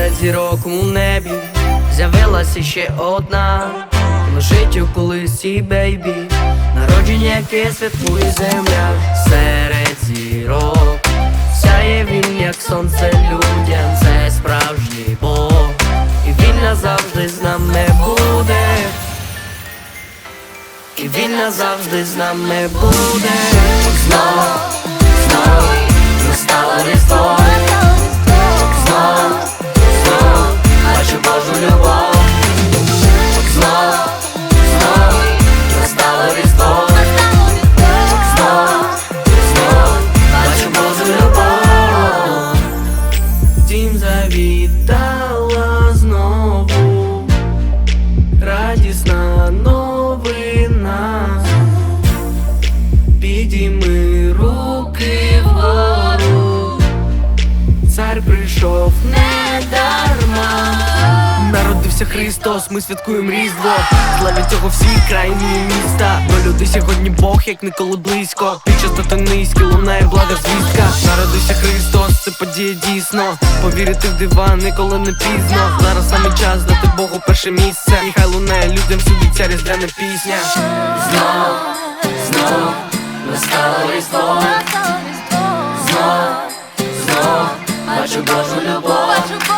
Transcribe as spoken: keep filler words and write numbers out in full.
серед зірок у небі з'явилася ще одна. Лежить у колисці, бейбі, народження, яке святкує земля. Серед зірок сяє він, як сонце людям. Це справжній Бог, і він назавжди з нами буде. І він назавжди з нами буде. Знов, знов настало Різдво. Знов, знов бачу Божу любов. Знов, знов настало Різдво. Знов, знов бачу Божу любов. Дім завітала знову радісна новина. Підійми руки вгору, цар прийшов не дарма. Народився Христос, ми святкуємо Різдво. Славять цього всі країни і міста. Бо люди сьогодні Бог, як ніколи близько. Під час низьки лунає блага звістка. Народився Христос, це подія дійсно. Повірити в дива ніколи не пізно. Зараз саме час дати Богу перше місце. І хай лунає людям всюди ця різдвяна пісня. Знов, знов настало Різдво. Знов, знов бачу Божу любов.